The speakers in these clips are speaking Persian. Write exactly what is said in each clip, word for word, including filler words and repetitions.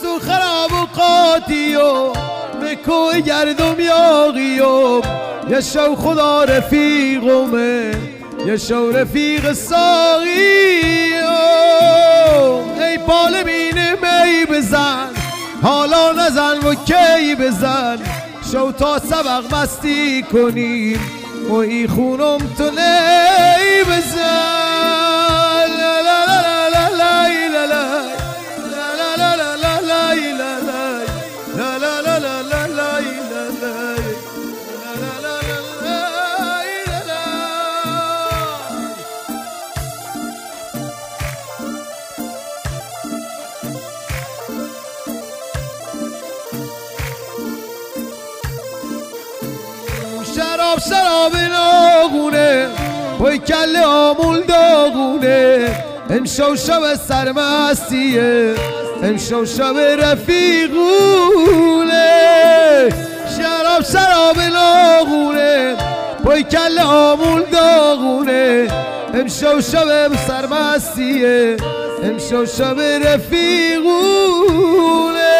تو خراب و قاطی و مکوی گردم یاغی و یه شو خدا رفیقمه یه شو رفیق ساقی ای پال بینه می بزن حالا نزن و کی بزن شو تا سبق مستی کنیم و ای خونم تو نی بزن لا لا لا لا لا لا لا لا لا لا لا لا لا لا لا لا لا شراب شراب ناغونه پای کله آمول داغونه امشو شب سرمستیه امشو شب رفیقونه شراب شراب ناغونه پای کله آمول داغونه امشو شب سرمستیه امشو شب رفیقونه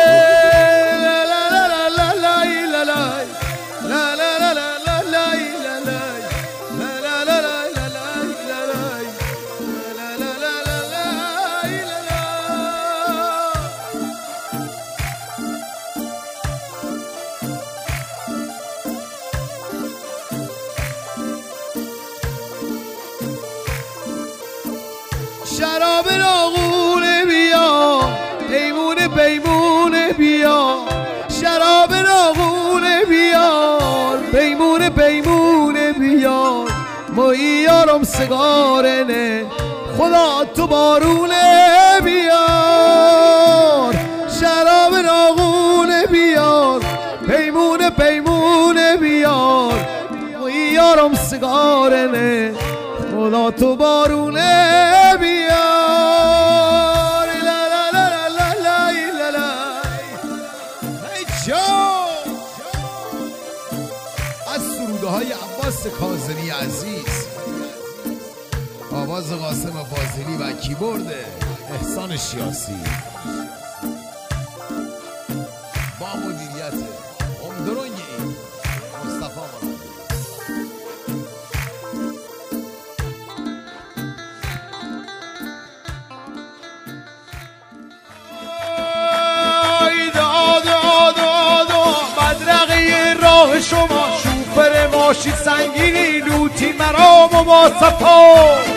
شراب ناغونه بیا پیمونه پیمونه بیا شراب ناغونه بیار پیمونه پیمونه بیار مایی یارم سگاره نه خدا تو بارونه بیار شراب ناغونه بیار پیمونه پیمونه بیار مایی یارم سگاره نه خدا تو بارونه بیار لا لا لا لا لا لا لا ای جان از سروده های عباس کاظمی عزیز آواز قاسم فاضلی و کیبورد احسان شیاسی با مدیریت امدرونگی مصطفی مرادی شما شوفر ماشی سنگینی لوتی مرام و با صفا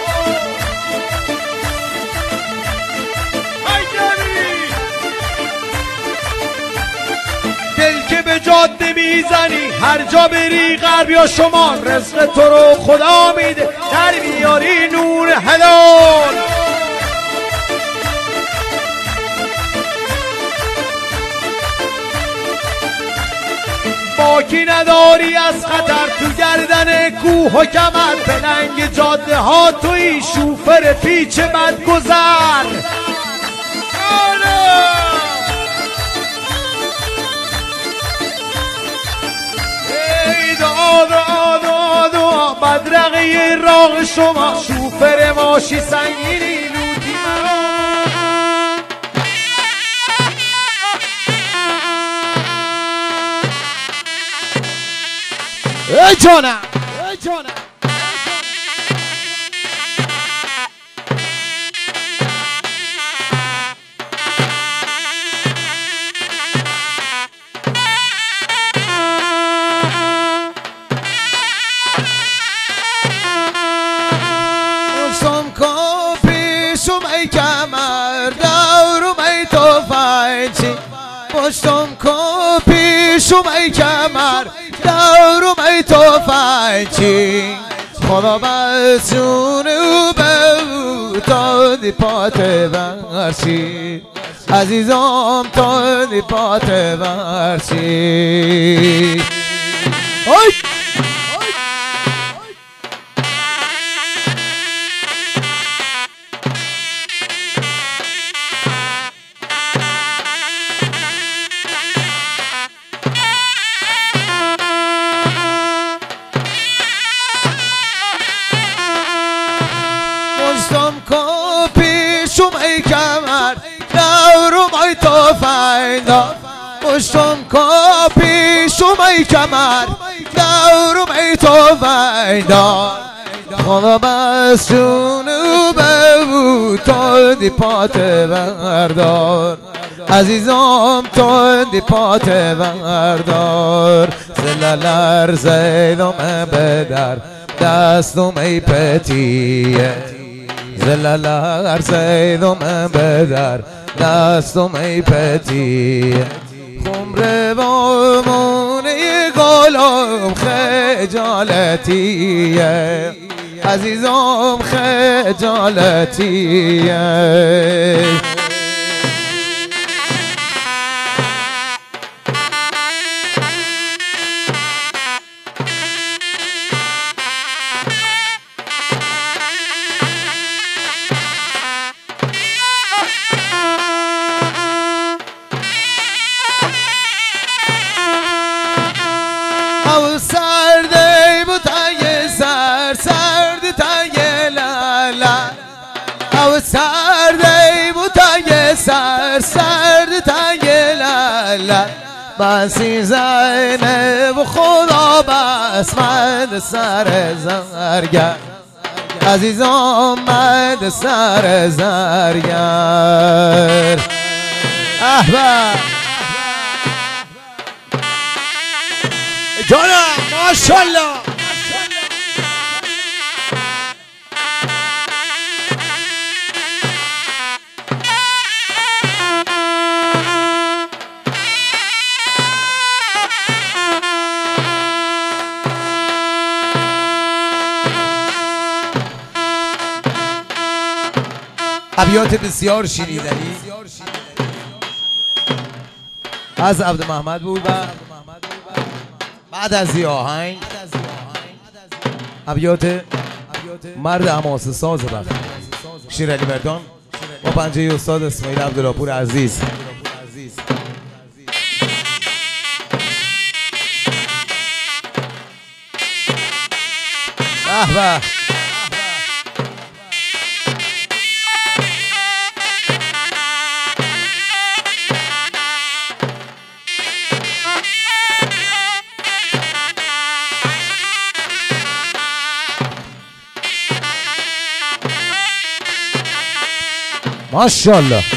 دل که به جاده میزنی هر جا بری غرب یا شما رزق تو رو خدا میده در میاری نور حلال باکی نداری از خطر تو گردن کوه و کمر پلنگ جاده ها توی شوفر پیچ بد گذر ای داد داد داد بدرقه راه شما شوفر ماشی سنگینی لوتی ای جانم ای جانم پشتم کن پیشم ای کمر دورم ای توفنچی پشتم کن پیشم ای کمر دورم ای توفنچی خدا بس جون او به او دادی پات برچی عزیزم دادی پات برچی ای پشتم کن پیشم ای کمر دورم ای توفنچی فایدار پشتم کپیشم ای کمر دورم ای تو فایدار خدا بس جونو ببو تو دی پات بردار عزیزم تو دی پات بردار زلالر زیدم بدر دستم ای پتیه زلالر زیدم بدر دستم ای پتیه خمره و مونه گلم خجالتیه عزیزم خجالتیه او سردی بود تای سر سردی تای لالا او سردی بود تای سر سردی تای لالا بسی زینب خدا بس من سر زرگر عزیزم من سر زرگر احباب جانم ماشالله ابیات بسیار شنیدنی از عبد محمد بود و بعد از یه آهنگ ابیات مرد حماسه ساز بخت شیر علی مردان با پنجه استاد اسماعیل عبداللهپور عزیز به به ماشاءالله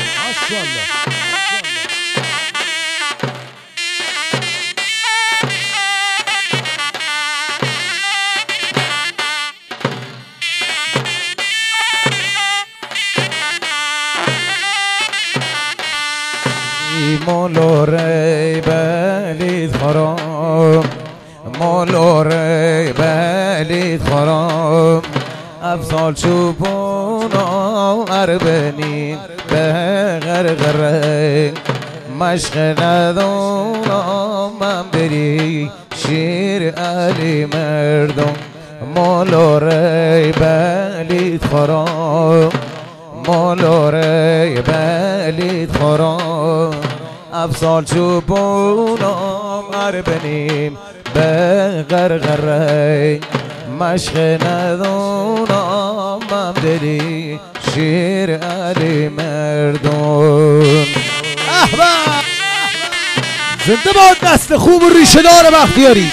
مولوری بلید خرام مولوری بلید خرام افضل چوبونا اربنی به غرغره مشق ندونم من بری شیر علی مردم مولوری بلید خرام مولوری بلید خرام افضل چوبونا اربنیم به غرغره مشق ندونم من دلی شیر علی مردم احباب زنده باد دست خوب و ریشه دار بختیاری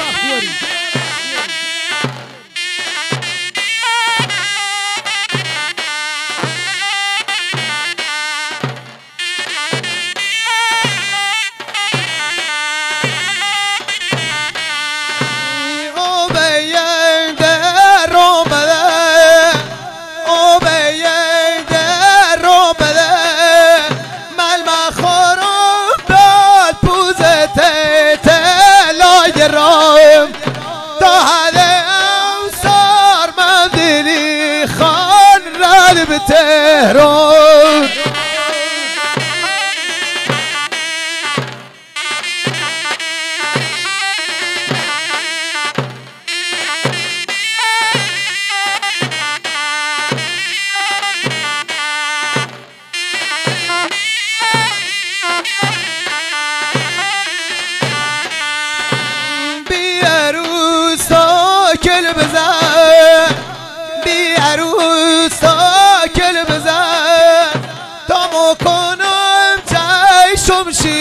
تهران بی عروس تا کل بزن بی عروس تا کل بزن تا مکنم چشم شیر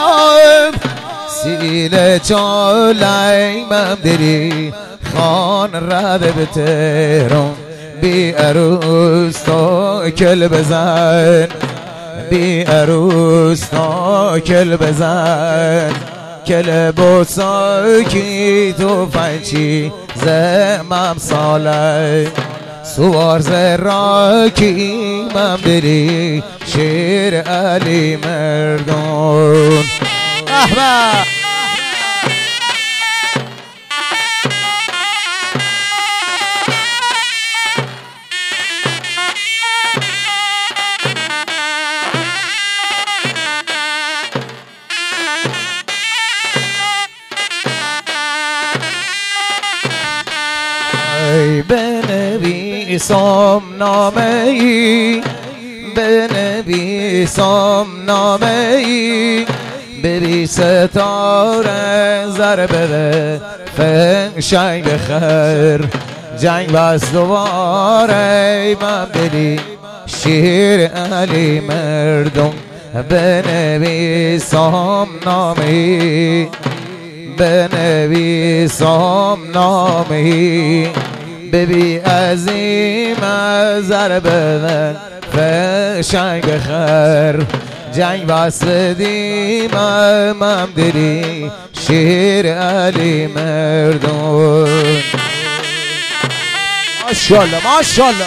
سلام سیل چالای ممدری خان رده به تهران بی عروس تا کل بزن بی عروس تا کل بزن کل بوساکی تو فنچی زمم ساله سوار زراکی ممدری شیر علی مردون احبا بنویسم نامه ای بنویسم نامه ای بری ستاره ضربه فنشنگ بخیر جنگ بس دوباره من بری شیر علی مردم بنویسم نامه ای بنویسم نامه ای ببی عظیم ضربه فشنگ بخیر جنگ واسدیم ممدری شیر علی مردون ماشاءالله ماشاءالله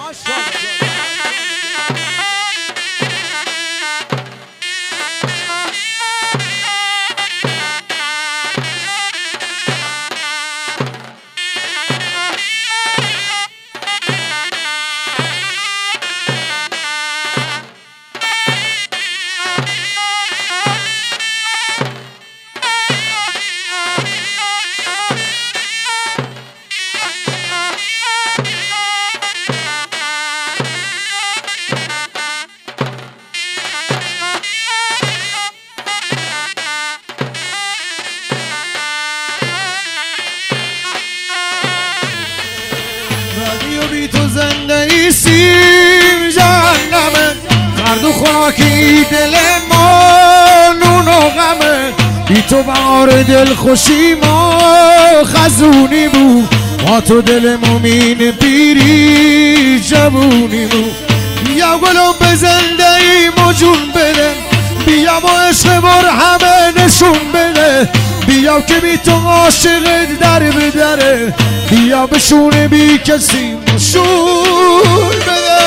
بی تو زنده سیم جهنمه خرد و خاکی دل ما نون و غمه بی تو بهار دل خوشی ما خزونی بود با تو دل مومین پیری جوونی بود بیا گلم به زنده ایمو جون بده بیا با عشق بر همه نشون بده بیا که بی تو عاشق در به دره بیا بشونه بی کسی مشون بده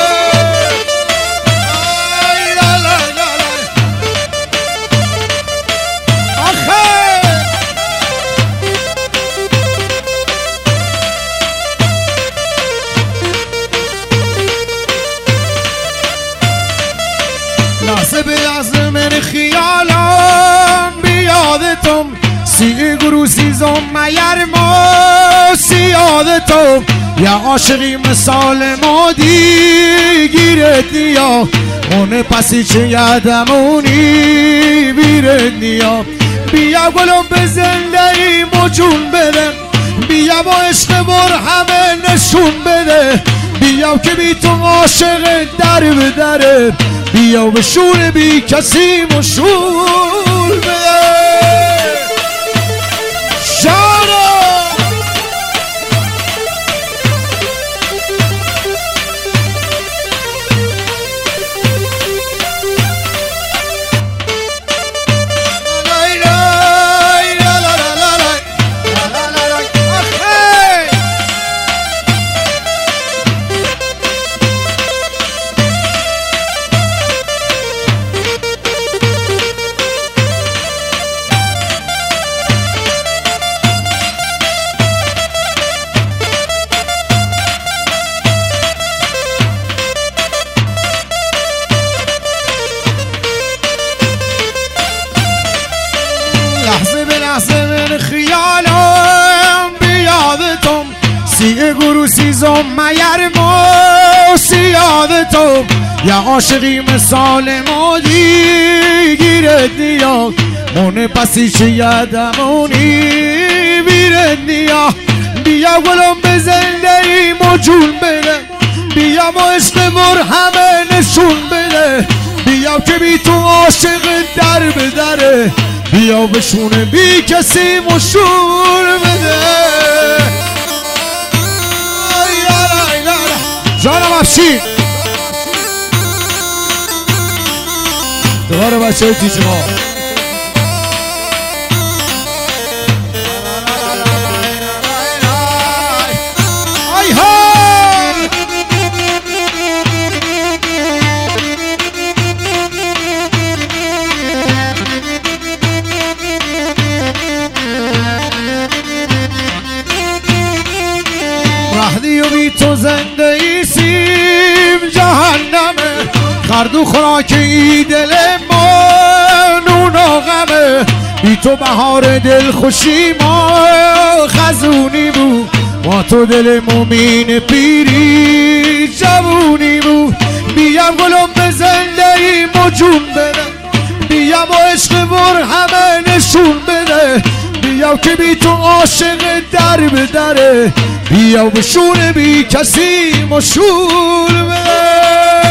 لحظه به لحظه من خیالم بیادتم سی گروسی زم میر ما سیادتم یا عاشقی مثال ما دیگیرت نیا اون پسی چه یادمونی بیرت نیا بیا گلم به زنده ایمو جون بده بیا با عشق بر همه نشون بده بیا که بی تو عاشق در به دره بیا به شور بی کسی مشور بده شارا لحظه به لحظه من خیالم بیادتم سی گروسی زم میر ما سیادتم یا عاشقی مثال ما دیگیرت نیا اون پسی چه یادمونی بیرت نیا بیا گلم به زنده ایمو جون بده بیا ما عشق بر همه نشون بده بیا که بی تو عاشق در به دره، بیا بشونه بی کسی مشور بده. جانم افشین دوباره بچه های تیجه ما آی ها وحدی و بی تو زنده ایسیم جهنمه، خردو خوراکی دل ما نون و غمه، بی تو بهار دل خوشی ما خزونی بود، با تو دل مومین پیری جوونی بود. بیم گلم به زنده ایم و جون بده، بیم و عشق بر همه نشون بده، بیا که بی تو عاشق در به دره، بیا بشونه بی کسی مشور بده.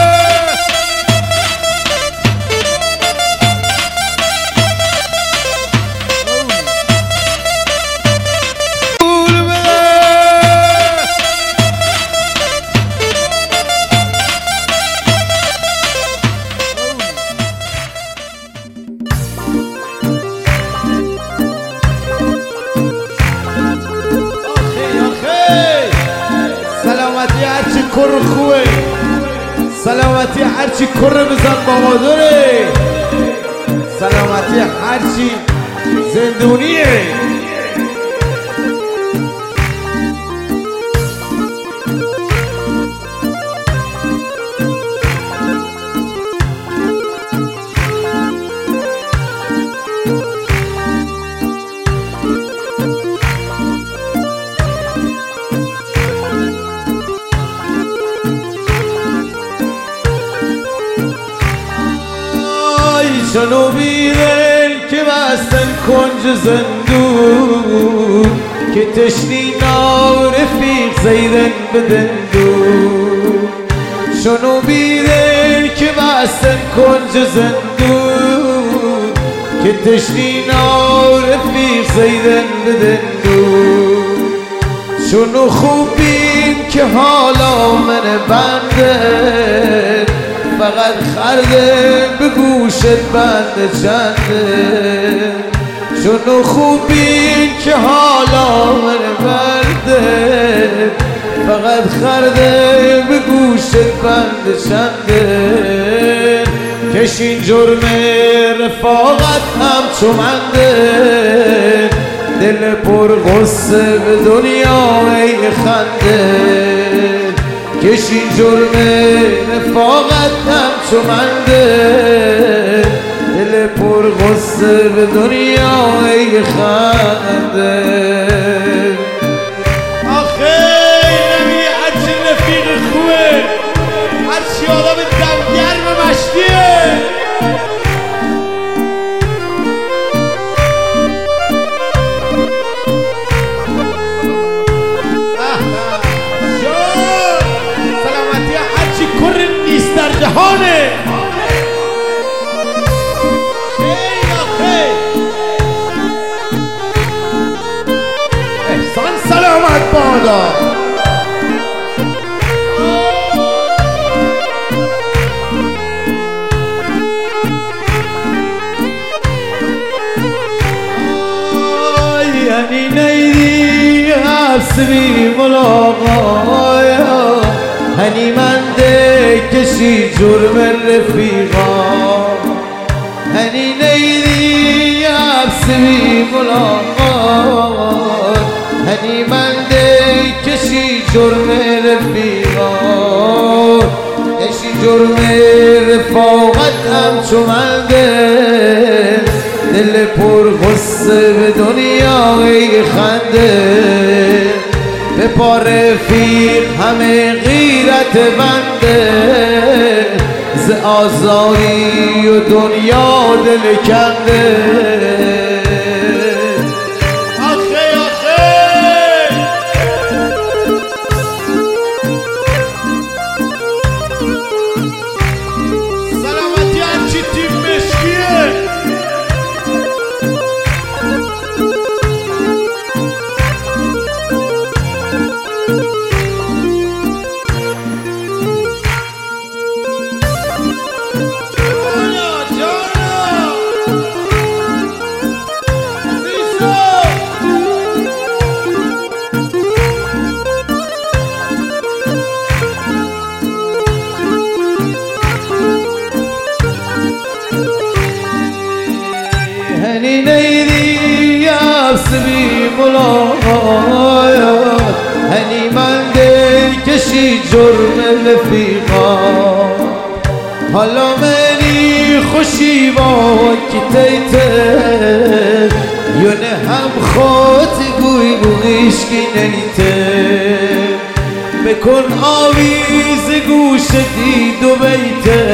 سلامتی هرچی کر خوبه، سلامتی هرچی کر بزن بابا داره، سلامتی هرچی زندونیه. جنوبی دل که بستن کنج زندون، که تشنی نار رفیق زیدن به دندون. جنوبی دل که بستن کنج زندون، که تشنی نار رفیق زیدن به دندون. شنو خوبین که حالا من بنده، فقط خرده به گوشت بنده چنده. شنو خوبین که حالا من برده، فقط خرده به گوشت بنده چنده. کشین جرم رفاقت هم چومنده، دل پر غصه به دنیا ای خنده. کشین جرم رفاقت هم چومنده، دل پر غصه به دنیا ای خنده. آخه نمی هرچی رفیق خوبه، هرچی آدم دمگرم مشتیه. جهانه احسان سلامت بادا. یعنی نیدی حبس بی ملاقا، هنی منده کشی جرم رفیقا. هنی نیدی حبس بی ملاقات، هنی منده کشی جرم رفیقا. کشی جرم رفاقت هم چومنده، دل پر غصه به دنیا ای خنده. به پا رفیق همه غیرت بنده، ز آزاری و دنیا دل کنده. آخه آخه سلامتی هنی من دل کشی جرم رفیقا حالا منی خوشی با کتیته یونه هم خود گوی گویش کی نیته بکن آویز گوش دید و بیته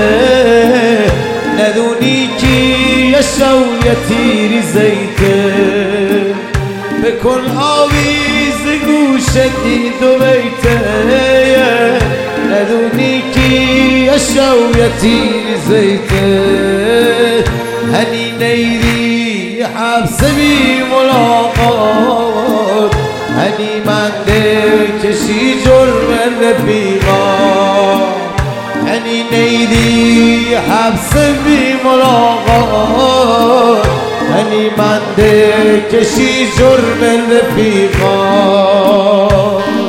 ندونی کی یشویتی زیته بکن آویز گوش دید و بیته ندونی کی یشویتی زیته هنی نیدی حبس بی ملاقات هنی من دل کشی جرم رفیقا هنی نیدی حبس بی ملاقات هنی من دل کشی جرم رفیقا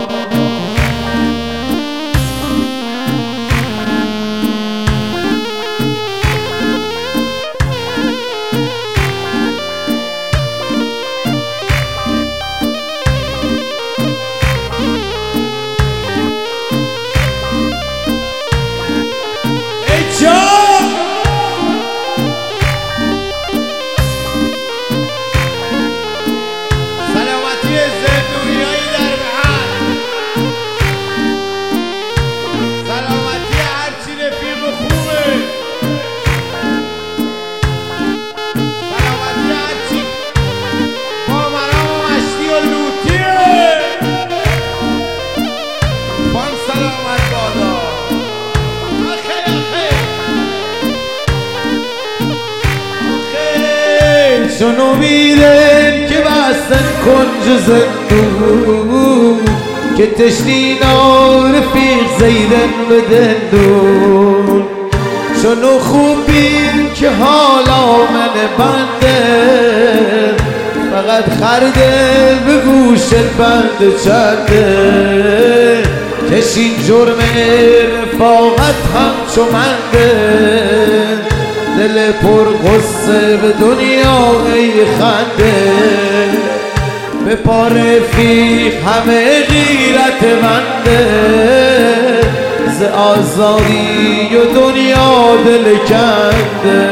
شنو بیدن که بستن کنج زندون که تشتی نار رفیق زیدن به دندون شنو خوب بین که حالا من بنده فقط خرده به گوشت بند چنده کشین جرم رفاقت همچو منده دل پر غصه به دنیای خنده به پا رفیق همه غیرت منده ز آزادی و دنیا دل کنده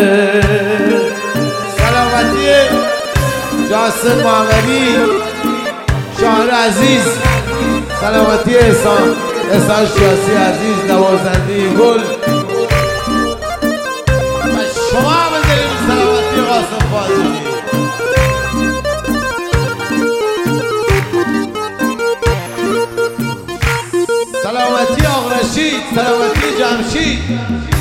سلامتی جاسم محمدی شاعر عزیز سلامتی احسان احسان شیاسی عزیز نوازنده گل شما بذاریم سلامتی قاسم فاضلی سلامتی آقا رشید سلامتی جمشید